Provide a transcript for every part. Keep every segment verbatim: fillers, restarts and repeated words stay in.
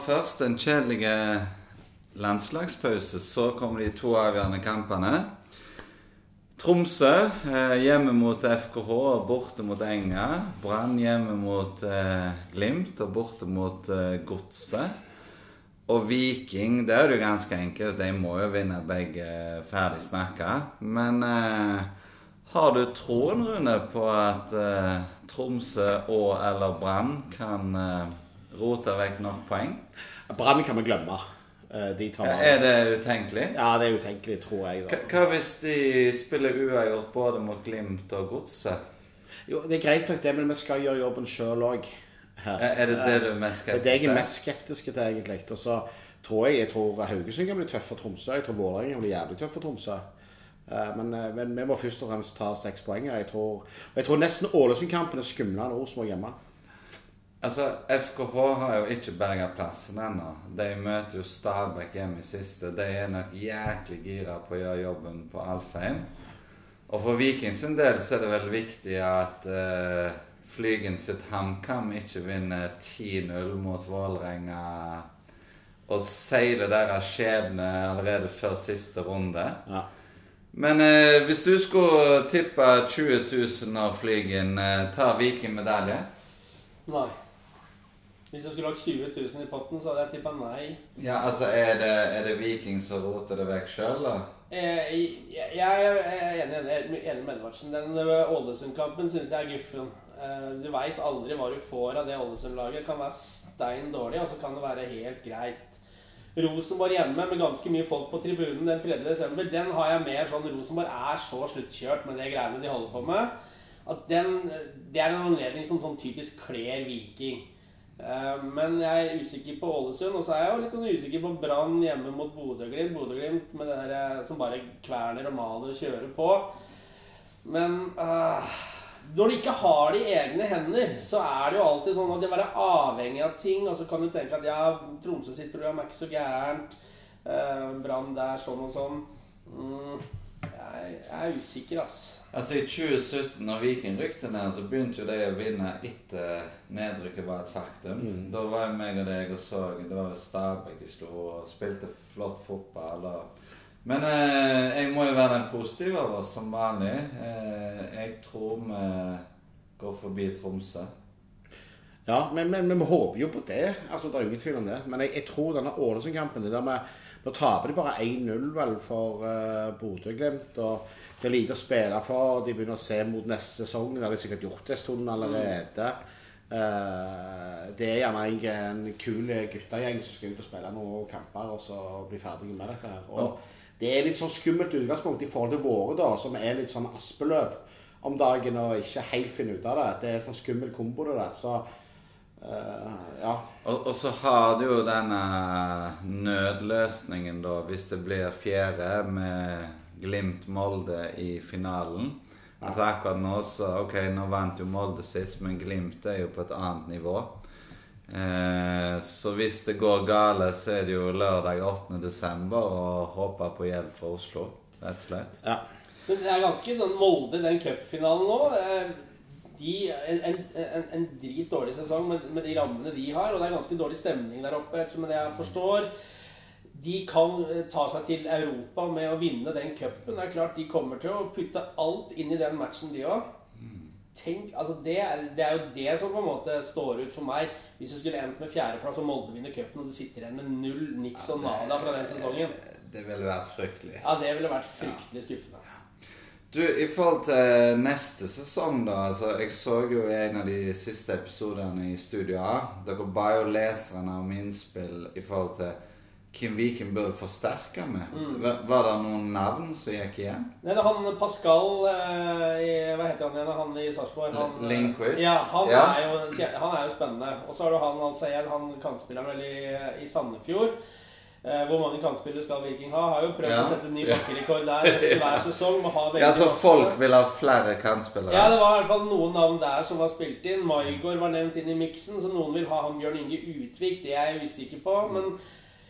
først en kjedelig landslagspause, så kommer de to avgjørende kampene. Tromsø eh, hjemme mot F K H og borte mot Enga. Brann hjemme mot eh, Glimt og borte mot eh, Godset. Og Viking, det er jo ganske enkelt. De må jo vinne begge ferdig snakket. Men eh, har du troen, Rune, på at eh, Tromsø og eller Brann kan eh, rote vekk nok poeng? Brann kan vi glemme. De tar... Er det utenkelig? Ja, det er utenkelig, tror jeg. Da. Hva hvis de spiller uavgjort både mot Glimt og Godset? Jo, det er greit nok det, men vi skal gjøre jobben selv også her. Er det det du er mest skeptisk til? Det er det jeg er mest skeptisk til, egentlig. Og så tror jeg, jeg tror Haugesund kan bli tøff for Tromsø. Jeg tror Vålerenga kan bli jævlig tøff for Tromsø. Men, men vi må først og fremst ta seks poeng. Jeg tror, jeg tror nesten Ålesund-kampen er skumlere enn Rosenborg hjemme. Altså, F K H har jo ikke berget plassen ennå. De møter jo Stabæk hjemme i siste. De er nok jæklig gira på å gjøre jobben på Alfheim. Og for Viking sin del så er det vel viktig at uh, Flygen sitt HamKam ikke vinner ti null mot Vålerenga og seiler deres skjebne allerede før siste runde. Ja. Men uh, hvis du skulle tippe tjue tusen av Flygen, uh, tar Viking medalje? Nei. Hvis jeg skulle lagt tjue tusen i potten, så hadde jeg tippet nei. Ja, altså, er det, er det Viking som roter det vekk selv, da? Eh, jeg, jeg er enig, enig, enig med Edvardsen. Den Ålesund-kampen synes jeg er guffen. Eh, du vet aldri hva du får av det Ålesund-laget. Det kan være stein dårlig, og så kan det være helt greit. Rosenborg hjemme med ganske mye folk på tribunen den tredje desember, den har jeg mer sånn, Rosenborg er så sluttkjørt med det greiene de holder på med, at den, det er en anledning som sånn typisk kler Viking. Uh, men jeg er usikker på Ålesund, og så er jeg jo litt usikker på Brann hjemme mot Bodø-Glimt. Bodø-Glimt med det der som bare kverner og maler og kjører på. Men uh, når de ikke har de egne hender, så er det jo alltid sånn at de er avhengig av ting. Og så kan du tenke at ja, Tromsø sitt program er ikke så gærent, uh, Brann der sånn og sånn. mm, jeg, jeg er usikker, ass. Altså i tjue sytten, når Viking rykte ned, så begynte jo de å vinne etter nedrykket var et faktum. Mm. Da var jo meg og deg og så, det var jo Stabæk de slo og spilte flott fotball. Og... Men eh, jeg må jo være den positive av oss som vanlig. Eh, jeg tror vi går forbi Tromsø. Ja, men, men, men vi håper jo på det. Altså, det er jo ingen tvil om det. Men jeg, jeg tror denne Ålesund-kampen, det der med, nå taper de bare en null vel for uh, Bodø-Glimt, og det er lite å spille for. De begynner å se mot neste sesong, det har de sikkert gjort det en stund allerede. Mm. Uh, det er gjerne en, en kul guttegjeng som skal ut og spille noen kamper, og så bli ferdig med dette her. Og oh. Det er litt sånn skummelt utgangspunkt i forhold til våre da, som er litt sånn aspeløv om dagen og ikke helt finner ut av det. Det er en sånn skummel kombo det der, så uh, ja. Og, og så har du jo denne nødløsningen da, hvis det blir fjerde med Glimt Molde i finalen. Ja. Altså akkurat nå så, ok, nå vant jo Molde sist, men Glimt er jo på et annet nivå. Eh, så hvis det går gale, så er det jo lørdag åttende desember og håper på hjelp fra Oslo, rett og slett. Ja. Men det er ganske sånn Molde, den cupfinalen nå, de, en, en, en drit dårlig sesong med, med de rammene de har, og det er ganske dårlig stemning der oppe, som det jeg forstår. De kan ta seg til Europa med å vinne den cupen. Det er klart de kommer til å putte alt inn i den matchen de også. Tenk, altså det, det er jo det som på en måte står ut for meg. Hvis du skulle endt med fjerdeplass og Molde vinner cupen, og du sitter igjen med null, niks og nada fra den sesongen. Det, det ville vært fryktelig. Ja, det ville vært fryktelig skuffende. Du, i forhold til neste sesong da, altså, jeg så jo i en av de siste episoderne i Studio A, dere ba jo leserne om innspill i forhold til hvem Viking bør forsterke med. Mm. Var, var det noen navn som gikk igjen? Nei, det er han Pascal, eh, i, hva heter han igjen, han i Sarpsborg? Lindqvist? Ja, han, ja. Er jo, han er jo spennende. Og så har du han, altså, han kantspilleren vel i, i Sandefjord. Eh, hvor mange kantspillere skal Viking ha? Har jo prøvd ja. å sette en ny bakkerekord der hver sesong. Må ha ja, så folk vil ha flere kantspillere? Ja, det var i hvert fall noen navn der som var spilt inn. Maigård var nevnt inn i miksen, så noen vil ha han Bjørn Inge Utvik. Det er jeg usikker på, men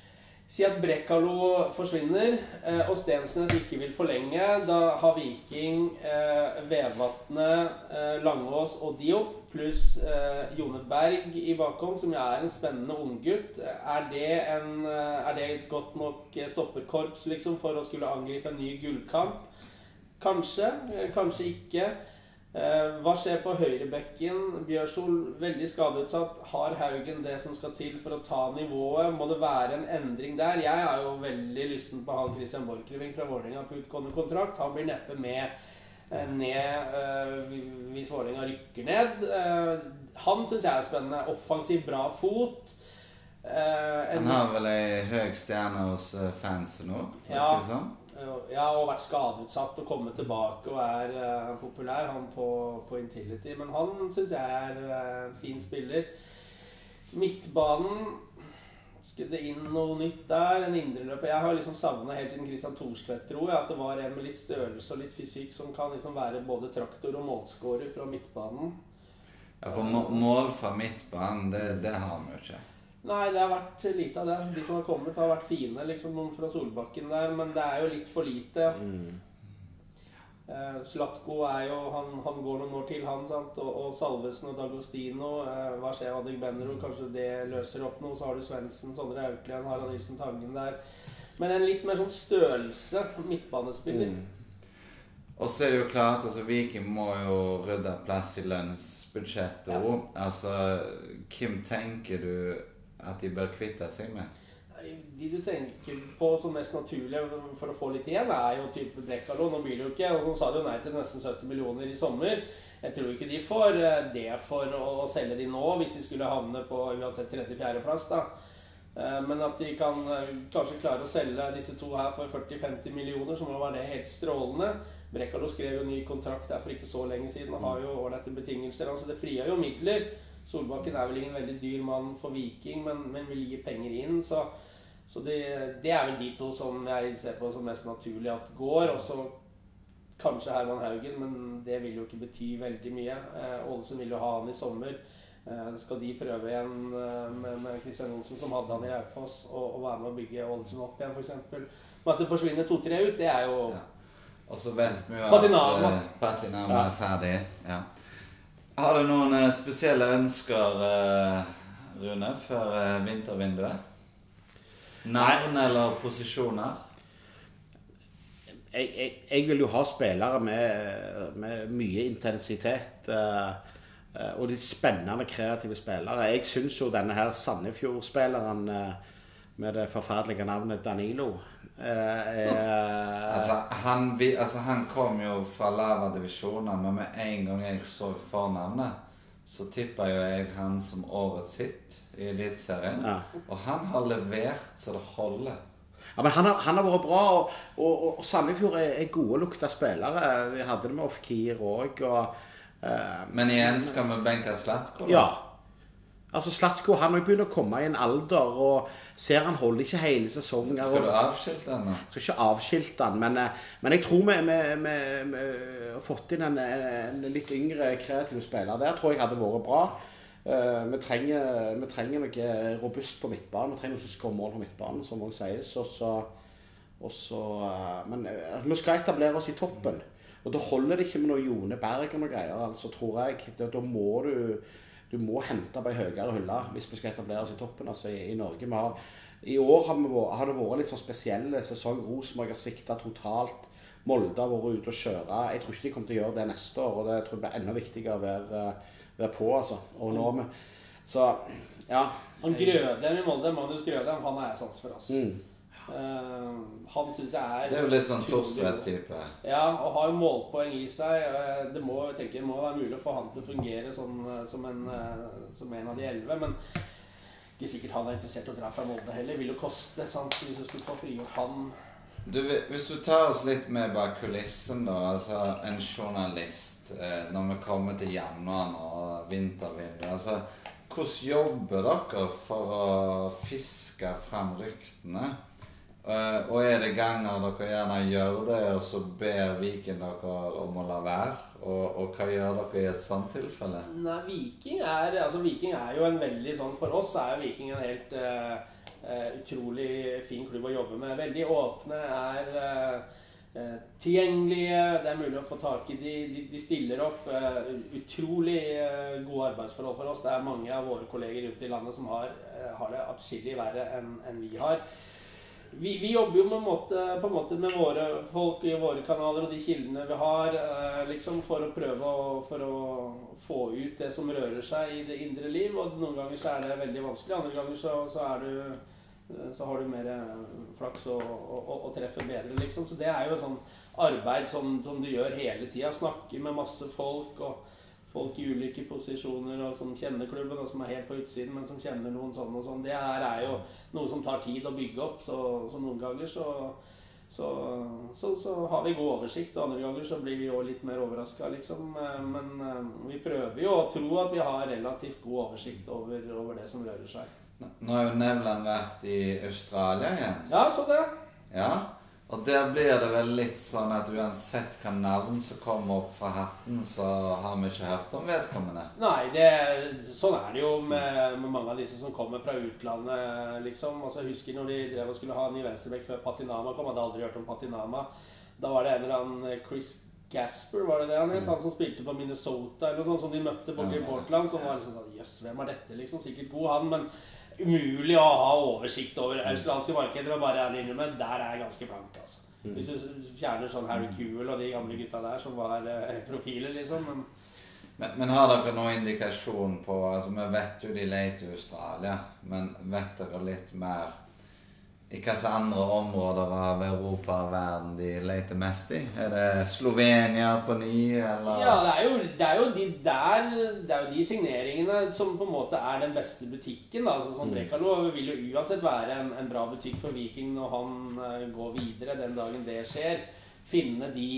Si at Brekalo forsvinner, eh, og Stensnes ikke vil forlenge. Da har Viking eh, Vevatne, eh, Langås og Diop, pluss eh, Jone Berg i bakom, som er en spennende unggutt. Er det, en, er det et godt nok stopperkorps liksom, for å skulle angripe en ny gullkamp? Kanskje, kanskje ikke. Hva skjer på høyrebekken? Bjørsol veldig skadeutsatt. Har Haugen det som skal til for å ta nivået? Må det være en endring der? Jeg er jo veldig lysten på han Christian Borchgrevink fra Vålerenga på utgående kontrakt. Han blir neppe med ned hvis Vålerenga rykker ned. Han synes jeg er spennende. Offensiv, bra fot. Han har vel en høy stjerne hos fansen nå? Ja. Ja, og vært skadeutsatt og kommet tilbake og er uh, populær, han på, på Intility. Men han synes jeg er uh, fin spiller. Midtbanen, skulle det inn noe nytt der, en indreløper. Jeg har liksom savnet helt siden Christian Thorstvedt, tror jeg, at det var en med litt størrelse og litt fysikk som kan liksom være både traktor og målskårer fra midtbanen. Ja, for mål fra midtbanen, det, det har vi jo ikke. Nei, det har vært lite av det. De som har kommet har vært fine, liksom noen fra Solbakken der, men det er jo litt for lite. Mm. Eh, Zlatko er jo, han, han går noen år til, han, sant? Og, og Salvesen og D'Agostino. Eh, hva skjer med Adegbenro? Kanskje det løser opp noe. Så har du Svendsen, Sondre Auklien, Harald Nilsen Tangen der. Men en litt mer sånn størrelse midtbanespiller. Mm. Og så er det jo klart, altså Viking må jo rydde plass i lønnsbudsjettet. Ja. Altså, hvem tenker du at de bør kvitte seg med? De du tenker på som mest naturlige for å få litt igjen er jo type Brekalo. Nå blir det jo ikke, og så sa de jo nei til nesten sytti millioner i sommer. Jeg tror ikke de får det for å selge de nå, hvis de skulle havne på uansett tredje-fjerde plass da. Men at de kan kanskje klare å selge disse to her for førti til femti millioner, så må være det helt strålende. Brekalo skrev jo ny kontrakt der for ikke så lenge siden og har jo ålreite betingelser. Altså det frier jo midler. Solbakken er vel ingen veldig dyr mann for Viking, men, men vil gi penger inn, så, så det, det er vel de to som jeg ser på som mest naturlig at går, og så kanskje Herman Haugen, men det vil jo ikke bety veldig mye. Eh, Ålesund vil jo ha han i sommer. Eh, skal de prøve igjen eh, med, med Christian Olsen, som hadde han i Raufoss, og, og være med å bygge Ålesund opp igjen, for eksempel. Men at det forsvinner to-tre ut, det er jo... Ja. Og så vet vi jo at uh, Patinama er ferdig, ja. Har du noen uh, spesielle ønsker, uh, Rune, for uh, vintervinduet? Navn eller posisjoner? Jeg, jeg, jeg vil jo ha spillere med, med mye intensitet, uh, uh, og de spennende, kreative spillere. Jeg synes jo denne her Sandefjord-spilleren uh, med det forferdelige navnet Danilo, uh, uh, altså, han, vi, altså, han kom jo fra lava divisjoner, men med en gang jeg så fornavnet, så tippet jo jeg han som årets hit i Elitserien, ja. Og han har levert så det holder. Ja, men han har, han har vært bra, og, og, og Sandefjord er, er gode lukta spillere. Vi hadde det med Ofkir også, og... Uh, men igjen skal vi benke Zlatko? Ja. Altså Zlatko, han har jo begynt å komme i en alder, og ser han holder ikke hele sesongen. Skal du avskilte han da? Jeg skal ikke avskilte han, men, men jeg tror vi, vi, vi, vi har fått inn en, en litt yngre kreativ spiller. Der tror jeg hadde vært bra. Uh, vi, trenger, vi trenger noe robust på midtbanen. Vi trenger noe som skår mål på midtbanen, som også sies. Og så, og så, uh, men uh, vi skal etablere oss i toppen. Og da holder det ikke med noe Jone Berg og noe greier. Altså tror jeg, da, da må du, du må hente på en høyere hylle hvis vi skal etablere oss i toppen. Altså i, i Norge. Vi har, I år har, vi, har det vært litt sånn spesielle sesong. Rosenborg har sviktet totalt. Molde har vært ute og kjøre. Jeg tror ikke de kommer til å gjøre det neste år, og det jeg tror det blir enda viktigere å være være på, altså. Og nå med, så, ja. Han Grødem i Molde, Magnus Grødem, han er jeg sans for, oss. Mm. Uh, han synes jeg er... Det er jo litt sånn Torstvedt-type. Ja, og har jo målpoeng i seg. Uh, det må, jeg tenker, det må være mulig for han til å fungere sånn, uh, som, en, uh, som en av de elleve, men ikke sikkert han er interessert i å dra fra Molde heller. Vil jo koste, sant, hvis du skulle få frigjort han. Du, hvis du tar oss litt med bak kulissen da, altså en journalist, når vi kommer til januar og vintervindu, altså, hvordan jobber dere for å fiske frem ryktene? Uh, og er det ganger dere gjerne gjør det, og så ber Viking dere om å la være? Og, og hva gjør dere i et sånt tilfelle? Nei, Viking er, altså Viking er jo en veldig sånn, for oss er Viking en helt... Uh, Eh, utrolig fin klubb å jobbe med. Veldig åpne, er eh, eh, tilgjengelige, det er mulig å få tak i de, de, de stiller opp. Eh, utrolig eh, gode arbeidsforhold for oss. Det er mange av våre kolleger rundt i landet som har, eh, har det atskillig verre enn enn vi har. Vi, vi jobber jo med, måte, på en måte med våre folk i våre kanaler og de kildene vi har, eh, liksom for å prøve å, for å få ut det som rører seg i det indre liv. Og noen ganger så er det veldig vanskelig, andre ganger så, så, er du, så har du mer flaks og, og, og treffer bedre, liksom. Så det er jo et sånn arbeid som, som du gjør hele tiden. Snakke med masse folk og folk i ulike posisjoner og som kjenner klubben og som er helt på utsiden, men som kjenner noen sånn og sånn. Det her er jo noe som tar tid å bygge opp, så, så noen ganger så, så, så, så har vi god oversikt, og andre ganger så blir vi jo litt mer overrasket, liksom. Men vi prøver jo å tro at vi har relativt god oversikt over, over det som rører seg. Nå har jo Nevland vært i Australia igjen. Ja, så det. Ja. Og der blir det vel litt sånn at uansett hva navn som kommer opp fra hatten, så har vi ikke hørt om vedkommende. Nei, det, sånn er det jo med, med mange av disse som kommer fra utlandet, liksom. Altså, jeg husker når de drev og skulle ha en ny venstrebekk før Patinama kom, hadde aldri hørt om Patinama. Da var det en eller annen Chris Gasper, var det det han het? Han som spilte på Minnesota, eller noe sånt, som de møtte borte i Portland, som var liksom sånn, jøss, hvem er dette, liksom? Sikkert god han, men umulig å ha oversikt over australske markeder, og bare er innrømme, der er jeg ganske blank, altså. Hvis du fjerner sånn Harry Kewell og de gamle gutta der som var eh, profiler, liksom. Men, men, men har dere noen indikasjon på, altså vi vet jo de leter i Australia, men vet dere litt mer i hvilke andre områder av Europa og verden de leter mest i? Er det Slovenia på ny, eller? Ja, det er jo, det er jo de der, det er jo de signeringene som på en måte er den beste butikken, da. Altså, som Brekalo vil jo uansett være en, en bra butikk for Viking når han uh, går videre den dagen det skjer. Finne de,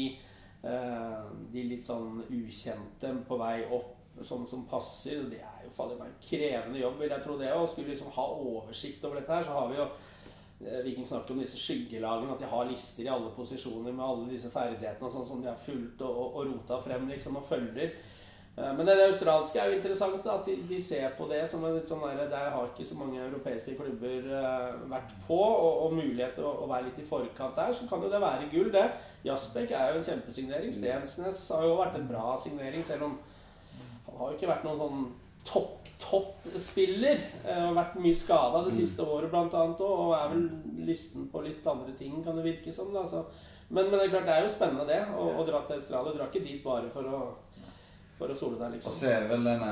uh, de litt sånn ukjente på vei opp som, som passer. Det er jo fader meg en krevende jobb, vil jeg tro det. Og skulle liksom ha oversikt over dette her, så har vi jo Viking snakker om disse skyggelagene, at de har lister i alle posisjoner med alle disse ferdighetene og sånn som de har fulgt og, og, og rota frem liksom, og følger. Men det, det australske er jo interessant, da, at de, de ser på det som en litt sånn der, der har ikke så mange europeiske klubber uh, vært på, og, og mulighet til å, å være litt i forkant der, så kan jo det være gull, det. Jasbek er jo en kjempesignering. Stensnes har jo vært en bra signering, selv om han har jo ikke vært noen sånn topp toppspiller, og vært mye skadet det siste året blant annet, og er vel lysten på litt andre ting, kan det virke som. Da. Så, men, men det er klart, det er jo spennende det, å, å dra til Australia. Du drar ikke dit bare for å, for å sole deg, liksom. Og så er vel denne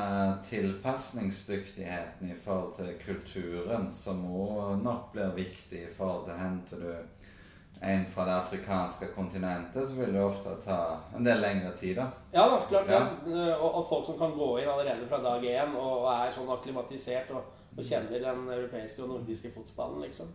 tilpasningsdyktigheten i forhold til kulturen, som også nok blir viktig i forhold til henter du en fra det afrikanske kontinentet, så vil det ofte ta en del lengre tid, da. Ja, da, klart det. Ja. Og, og folk som kan gå inn allerede fra dag én og er sånn akklimatisert og, og kjenner den europeiske og nordiske fotballen, liksom.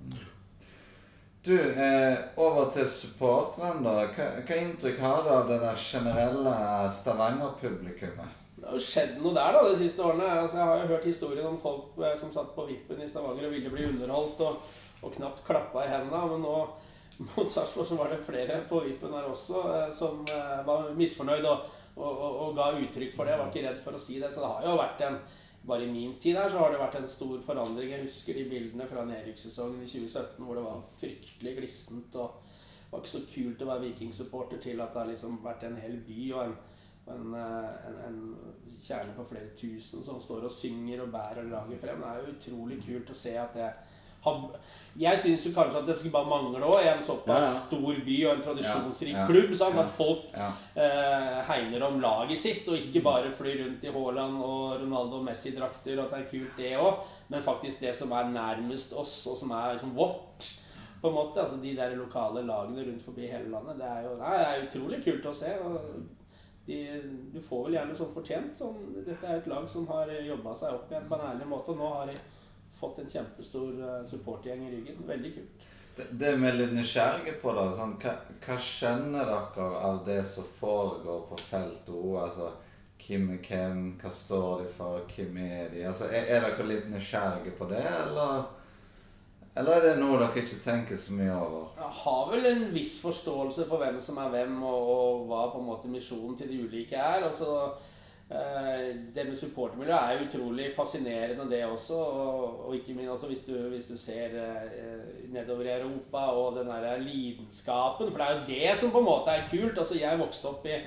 Du, eh, over til supporteren da. Hva, hva inntrykk har du av det der generelle Stavanger-publikummet? Det har jo skjedd noe der da, de siste årene. Altså, jeg har jo hørt historien om folk som satt på vippen i Stavanger og ville bli underholdt og, og knapt klappa i hendene, men nå mot Sarpsborg så var det flere på vippen her også som var misfornøyd og, og, og, og ga uttrykk for det. Jeg var ikke redd for å si det, så det har jo vært en, bare i min tid her så har det vært en stor forandring. Jeg husker de bildene fra nedrykkssesongen i tjue sytten hvor det var fryktelig glissent og det var ikke så kult å være Viking-supporter til at det har liksom vært en hel by og en, en, en, en kjerne på flere tusen som står og synger og bærer laget frem. Det er jo utrolig kult å se at det jeg synes jo kanskje at det skulle bare mangle også i en såpass ja, ja. stor by og en tradisjonsrik ja, ja, klubb, sant? At folk ja. eh, hegner om laget sitt og ikke bare flyr rundt i Haaland og Ronaldo og Messi-drakter, og at det er kult det også, men faktisk det som er nærmest oss og som er liksom vårt på en måte, altså de der lokale lagene rundt forbi hele landet, det er jo nei, det er utrolig kult å se, og de, du får vel gjerne sånn fortjent, sånn, dette er et lag som har jobbet seg opp igjen på en ærlig måte, og nå har de fått en kjempestor supportgjeng i ryggen. Veldig kult. Det, det er vi litt nysgjerrige på da. Sånn, hva, hva skjønner dere av det som foregår på feltet? Altså, hvem er hvem? Hva står de for? Hvem er de? Altså, er, er dere litt nysgjerrige på det, eller, eller er det noe dere ikke tenker så mye over? Jeg har vel en viss forståelse for hvem som er hvem, og, og hva på en måte misjonen til de ulike er. Og så det med supportermiljøet er utrolig fascinerende det også, og, og ikke minst altså, hvis, du, hvis du ser eh, nedover i Europa og den der lidenskapen, for det er jo det som på en måte er kult. Altså, jeg vokste opp i,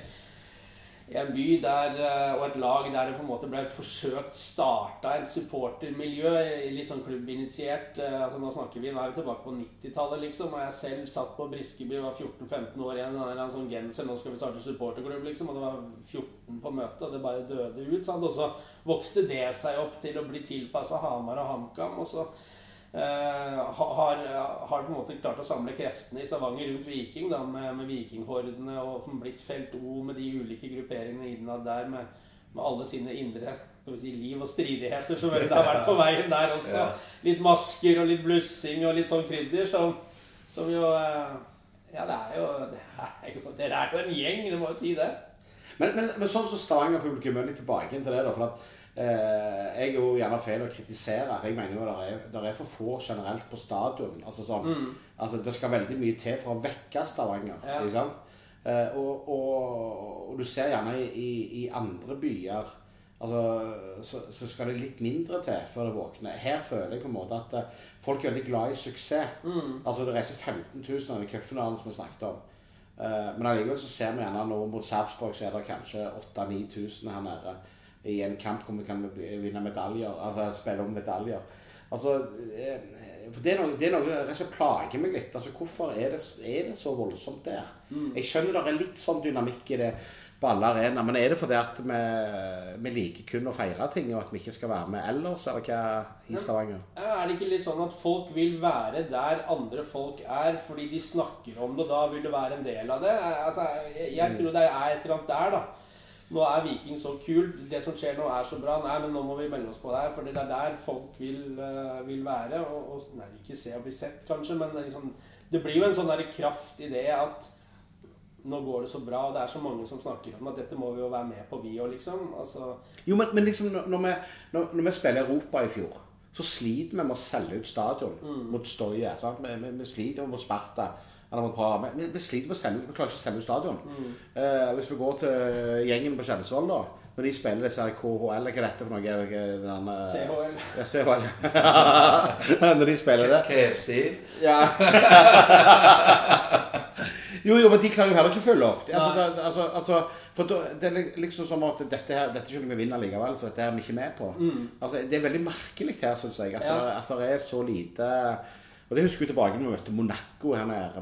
i en by der, og et lag der det på en måte ble forsøkt startet et supportermiljø, litt sånn klubbinitiert. Altså, nå snakker vi, nå er vi tilbake på nittitallet liksom, og jeg selv satt på Briskeby, var fjorten femten år igjen, en, en sånn genser, nå skal vi starte supporterklubb liksom, og det var fjorten på møtet, og det bare døde ut, sant? Og så vokste det seg opp til å bli tilpasset Hamar og HamKam, og så Uh, har, har på en måte klart å samle kreftene i Stavanger rundt Viking da, med, med Vikinghordene og blitt felt O med de ulike grupperingene innad der med, med alle sine indre skal vi si, liv og stridigheter som det har vært på veien der også. Ja. Litt masker og litt blussing og litt sånn krydder som, som jo uh, ja det er jo, det er jo dere er jo en gjeng, det må jo si det. Men, men, men sånn som Stavanger-publikum er litt tilbake til det da, for at Eh, jeg er jo gjerne feil å kritisere. Jeg mener jo at det er, det er for få generelt på stadion. Altså sånn, mm. altså det skal veldig mye til for å vekke Stavanger. Ja. Ikke sant? Eh, og, og, og du ser gjerne i, i, i andre byer altså, så, så skal det litt mindre til før det våkner. Her føler jeg på en måte at uh, folk er veldig glad i suksess. Mm. Altså det reiser femten tusen i cupfinalen som vi snakket om. Eh, men allikevel så ser vi gjerne nå mot Sarpsborg så er det kanskje åtte ni tusen her nede i en kamp hvor vi kan vinne medaljer, altså spille om medaljer. Altså, for det er noe, det er noe som plager meg litt. Altså, hvorfor er det, er det så voldsomt der? Mm. Jeg skjønner det er litt sånn dynamikk i det på alle arenaer, men er det fordi at vi, vi liker kun å feire ting, og at vi ikke skal være med ellers, eller hva i Stavanger? Ja, er det ikke litt sånn at folk vil være der andre folk er, fordi de snakker om det, og da vil det være en del av det? Altså, jeg, jeg tror det er et eller annet der, da. Nå er Viking så kult, det som skjer nå er så bra, nei, men nå må vi melde oss på det her, for det er der folk vil, uh, vil være, og, og nei, ikke se og bli sett kanskje, men det, liksom, det blir jo en sånn der kraft i det at nå går det så bra, og det er så mange som snakker om at dette må vi jo være med på vi og liksom, altså... Jo, men, men liksom, når vi, når, når vi spiller Europa i fjor, så sliter vi med å selge ut stadion mm. mot Stoje, sant? Vi, vi, vi sliter mot Sparta, Vi, vi sliter med å selge, vi klarer ikke å selge stadion. Mm. Eh, hvis vi går til gjengen på Kjensvoll da, når de spiller disse her K H L, hva er dette for noe? Er det den, uh, C H L. Ja, C H L. Når de spiller det. K F C. Ja. jo, jo, men de klarer jo heller ikke å følge opp. Altså, det, altså, altså, for det er liksom som at dette her, dette ikke vi vinner likevel, så dette er vi ikke med på. Mm. Altså, det er veldig merkelig her, synes jeg, at, ja. det, at det er så lite... Og det husker vi tilbake når vi møtte Monaco her nede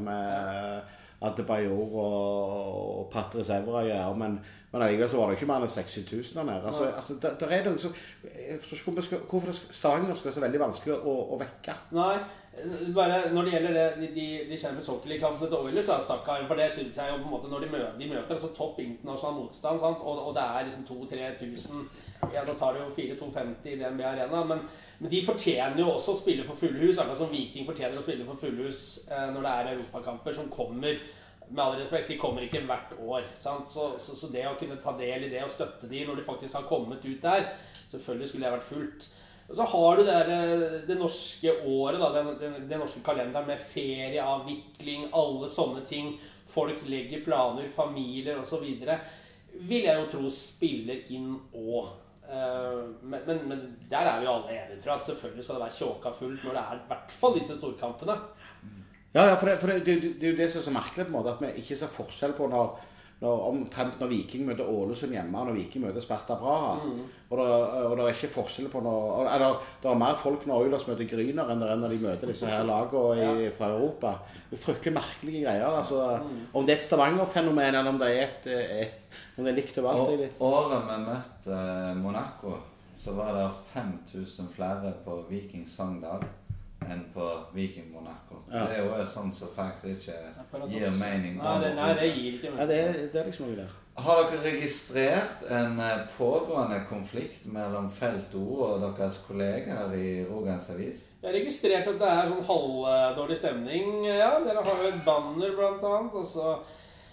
med Adebayor og Patrice Evra, ja, men, men allikevel så var det ikke mer enn seks tusen der nede. Altså, altså der, der er det så, jeg forstår ikke hvorfor Stavanger skal være så veldig vanskelig å, å vekke. Nei, bare når det gjelder det, de, de, de kjempe soccer-kampene til Oilers, da, stakkar, for det synes jeg jo på en måte når de møter, de møter altså topp internasjonal motstand, sant? Og, og det er liksom to til tre tusen, ja, da tar det jo fire to femti i D N B Arena, men, men de fortjener jo også å spille for fullhus, akkurat som Viking fortjener å spille for fullhus eh, når det er europakamper som kommer, med all respekt, de kommer ikke hvert år, sant? Så, så, så det å kunne ta del i det og støtte de når de faktisk har kommet ut der, selvfølgelig skulle det vært fullt. Og så har du det, der, det norske året, da, den, den, den norske kalenderen med ferieavvikling, alle sånne ting, folk legger planer, familier og så videre, vil jeg jo tro spiller inn også. Uh, men, men, men der er vi alle enige, tror jeg, at selvfølgelig skal det være tjåka fullt når det er i hvert fall disse storkampene. Ja, ja, for, det, for det, det, det er jo det som er så merkelig på en måte, at vi ikke ser forskjell på når, når, omtrent når Viking møter Ålesund hjemme, og når Viking møter Sparta Praha. Mm. Og, det, og det er ikke forskjell på når, eller det er mer folk når Oilers møter Gryner enn når de møter disse her lagene i, fra Europa. Det er fryktelig merkelige greier, altså, mm. om det er et Stavanger-fenomen, eller om det er et, et om det er likt overalt. Og året vi møtte Monaco, så var det fem tusen flere på Viking Sogndal enn på Viking Monaco. Ja. Det er jo sånn som faktisk ikke gir mening. Nei, det, nei, det gir ikke mening. Ja, det, er, det er liksom noe der. Har dere registrert en pågående konflikt mellom Felt O og deres kolleger i Rogalands Avis? Jeg har registrert at det er sånn halvdårlig stemning. Ja, dere har jo et banner blant annet, og så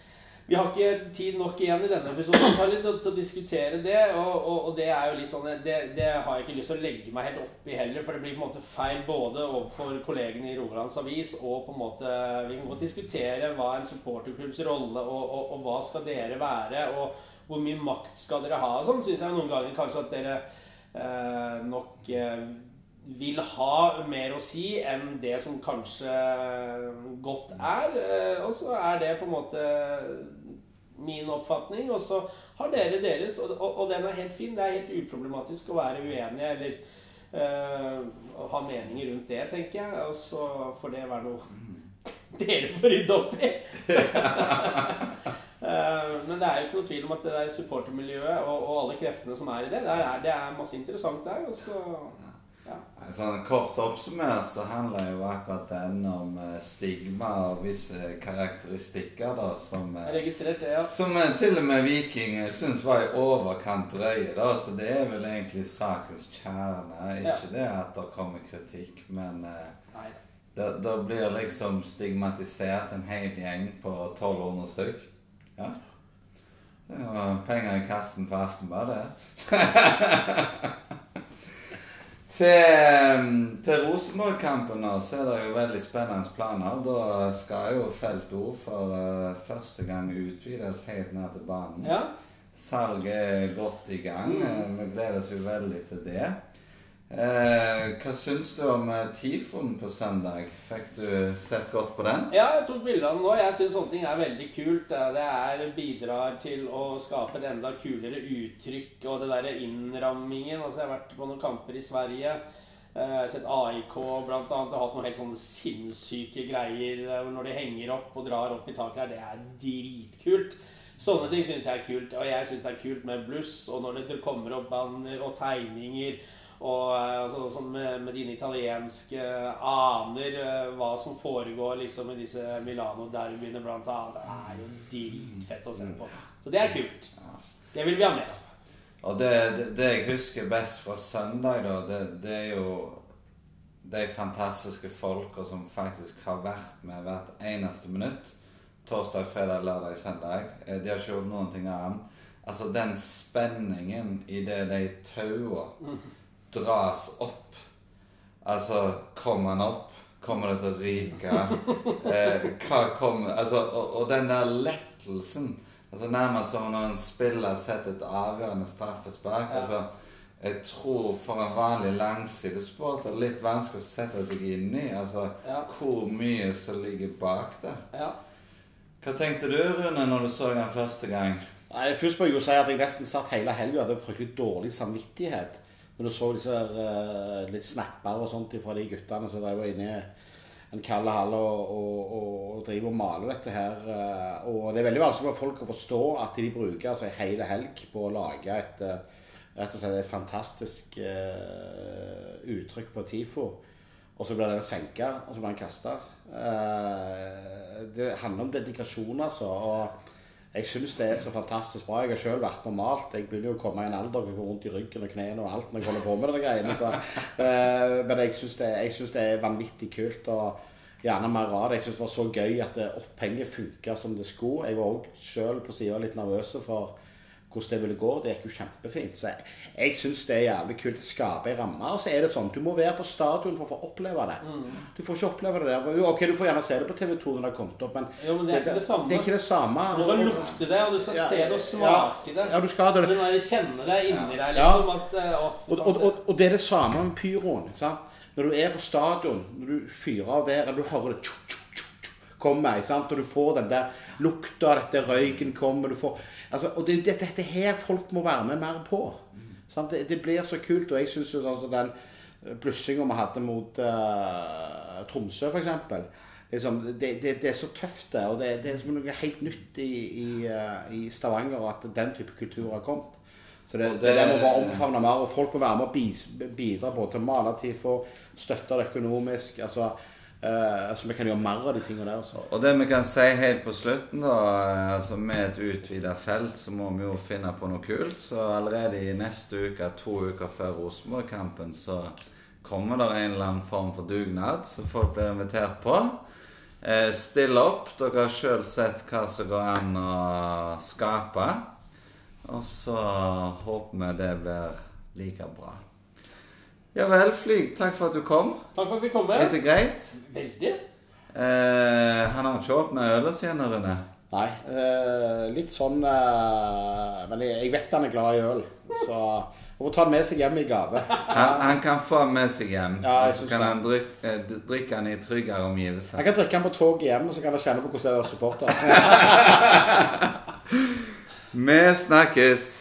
Vi har ikke tid nok igjen i denne episoden til, til, til å diskutere det, og, og, og det er jo litt sånn, det, det har jeg ikke lyst til å legge meg helt opp i heller, for det blir på en måte feil både overfor kollegene i Rogalands Avis, og på en måte, vi kan godt diskutere hva en supporterklubbs rolle, og, og, og hva skal dere være, og hvor mye makt skal dere ha, og sånn synes jeg noen ganger kanskje at dere eh, nok eh, vil ha mer å si enn det som kanskje godt er, eh, og så er det på en måte min oppfatning, og så har dere deres, og, og, og den er helt fin. Det er helt uproblematisk å være uenige, eller uh, ha meninger rundt det, tenker jeg, og så får det være noe dere får rydde opp i. uh, men det er jo ikke noe tvil om at det der supportermiljøet, og, og alle kreftene som er i det, der er, det er masse interessant der, og så... Ja. Sånn, kort oppsummert så handler jo akkurat den om stigma og visse karakteristikker da, som, registrert det, ja. som til og med Viking synes var i overkant drøye da, så det er vel egentlig sakens kjerne, ikke ja. Det at det kommer kritikk, men eh, det, det blir liksom stigmatisert en hel gjeng på tolv hundre stykk, ja. Det var penger i kassen for Aftenbladet. Til, til Rosenborg-kampen så er det jo veldig spennende planer. Da skal jo Feltord for uh, første gang utvides helt ned til banen. Ja. Salget er godt i gang. Mm. Vi gleder oss jo veldig til det. Eh, hva syns du om Tifoen på søndag? Fikk du sett godt på den? Ja, jeg tok bilder av den nå. Jeg synes sånne ting er veldig kult. Det er bidrar til å skape et enda kulere uttrykk, og det der innrammingen. Altså, jeg har vært på noen kamper i Sverige. Jeg har sett A I K blant annet. Jeg har hatt noen helt sånne sinnssyke greier når de henger opp og drar opp i taket her. Det er dritkult. Sånne ting synes jeg er kult, og jeg synes det er kult med bluss, og når det kommer opp banner og tegninger, og altså, sånn med, med dine italienske aner hva som foregår liksom i disse Milano-derbyene blant annet. Det er jo dritfett å se på. Så det er kult. Det vil vi ha med av. Og det, det, det jeg husker best fra søndag da, det, det er jo de fantastiske folka som faktisk har vært med hvert eneste minutt. Torsdag, fredag, lørdag, søndag. De har ikke gjort noen ting annet. Altså den spenningen i det de tauer dras opp. Altså, kommer han opp? Kommer det til å ryke? Eh, hva kommer? Altså, og, og den der lettelsen. Altså, nærmest som når en spiller setter et avgjørende straffespark. Ja. Altså, jeg tror for en vanlig langsidesport er det litt vanskelig å sette seg inn i. Altså, ja. Hvor mye som ligger bak der. Ja. Hva tenkte du, Rune, når du så den første gang? Nei, først må jeg jo si at jeg nesten satt hele helgen og hadde fryktelig dårlig samvittighet. Men du så disse uh, litt snapper og sånt fra de guttene som drev inne i en kald hall og, og, og, og driver og maler dette her. Uh, og det er veldig vanskelig for folk å forstå at de bruker altså, hele helg på å lage et, uh, rett og slett et fantastisk uh, uttrykk på Tifo. Og så blir den senket, og så blir den kastet. Uh, det handler om dedikasjon, altså. Og jeg synes det er så fantastisk bra. Jeg har selv vært normalt. Jeg begynner jo å komme i en alder og gå rundt i ryggen og knæene og alt når jeg holder på med det greiene. Så, uh, men jeg synes, det, jeg synes det er vanvittig kult og gjerne mer av det. Jeg synes det var så gøy at opphenget funket som det skulle. Jeg var også selv på siden litt nervøse for hvordan det ville gå. Det gikk jo kjempefint. Så jeg, jeg synes det er jævlig kult å skape en ramme. Og så er det sånn, du må være på stadion for å få oppleve det. Mm. Du får ikke oppleve det der. Ok, du får gjerne se det på T V to når det har kommet opp, men, jo, men det er ikke det samme. Det er ikke det samme. Du skal lukte det, og du skal ja, se det og smake det. Ja, du skal det. Du må kjenne det inni deg, liksom. At, å, og, og, og, og det er det samme med pyroen, sant? Når du er på stadion, når du fyrer av der, eller du hører det tju, tju, tju, tju, kommer, sant? Og du får den der lukta, dette røyken kommer, du får... Altså, og det er dette, dette her folk må være med mer på. Mm. Det, det blir så kult, og jeg synes jo altså, den blussingen vi hadde mot uh, Tromsø for eksempel, liksom, det, det, det er så tøft det, og det, det er som noe helt nytt i, i, uh, i Stavanger at den type kultur har kommet. Så det, det, det må bare omfavne mer, og folk må være med og bidra på til Malertifo, støtte det økonomisk, altså Uh, så vi kan gjøre mer av de tingene der også. Og det vi kan si helt på slutten da, altså med et utvidet felt så må vi jo finne på noe kult, så allerede i neste uke, to uker før Rosenborg-kampen så kommer det en eller annen form for dugnad så folk blir invitert på. eh, stille opp. Dere har selv sett hva som går an å skape. Og så håper vi det blir like bra. Ja vel, Flyg, takk for at du kom. Takk for at vi kom med. Er det greit? Veldig. Eh, han har ikke åpnet øl og igjen, Rune. Nei, eh, litt sånn eh, men jeg, jeg vet han er glad i øl, så han må ta den med seg hjem i gave. Han, han kan få med seg hjem, Ja, jeg og så synes kan det. han drikke, eh, drikke han i tryggere omgivelser. Han kan drikke han på toget hjem, og så kan han kjenne på hvordan det er å være supporter. Vi snakkes!